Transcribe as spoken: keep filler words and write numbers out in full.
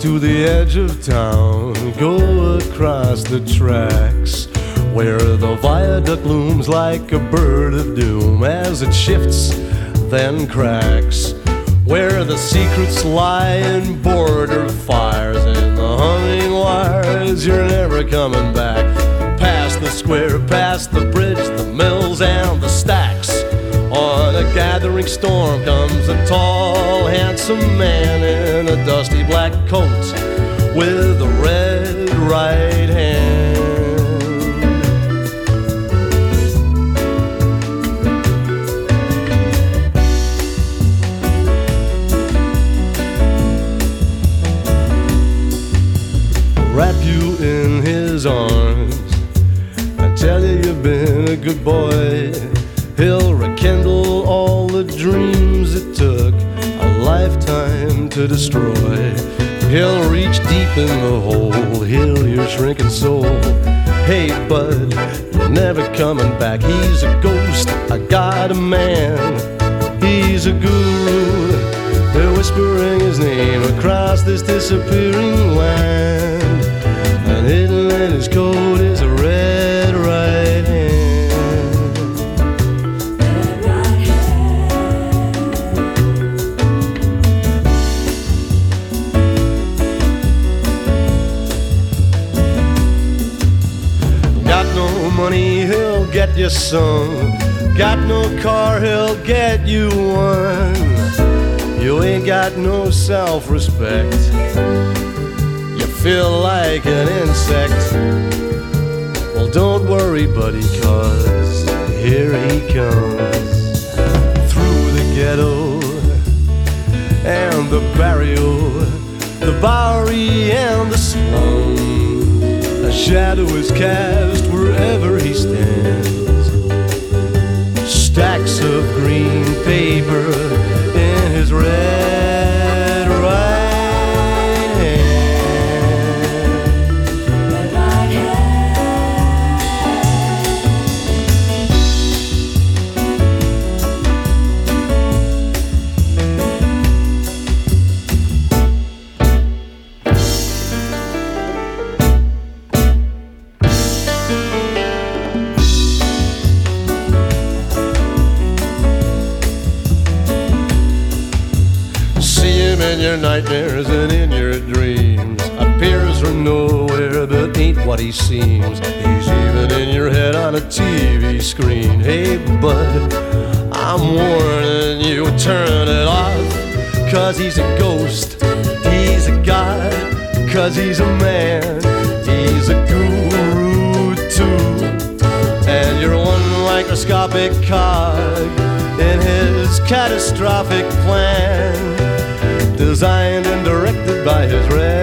to the edge of town, go across the tracks, where the viaduct looms like a bird of doom as it shifts, then cracks, where the secrets lie in border fires and the humming wires. You're never coming back. Past the square, past the bridge, the mills and the stacks. On a gathering storm comes a tall, handsome man in a dusty black coat with a red right hand. Wrap you in his arms and tell you you've been a good boy. He'll rekindle all the dreams it took a lifetime to destroy. He'll reach deep in the hole, heal your shrinking soul. Hey bud, you're never coming back. He's a ghost, a god, a man. He's a guru, they're whispering his name across this disappearing land. And hidden in his coat is a red right hand. Money, he'll get you some. Got no car, he'll get you one. You ain't got no self-respect. You feel like an insect. Well, don't worry, buddy, 'cause here he comes. Through the ghetto and the barrio, the Bowery and the slum. A shadow is cast wherever he stands. Stacks of green paper in his red right hand. Red right in your nightmares and in your dreams, appears from nowhere but ain't what he seems. He's even in your head on a T V screen. Hey bud, I'm warning you, turn it off, 'cause he's a ghost, he's a god, 'cause he's a man, he's a guru too. And you're one microscopic cog in his catastrophic plan, designed and directed by his red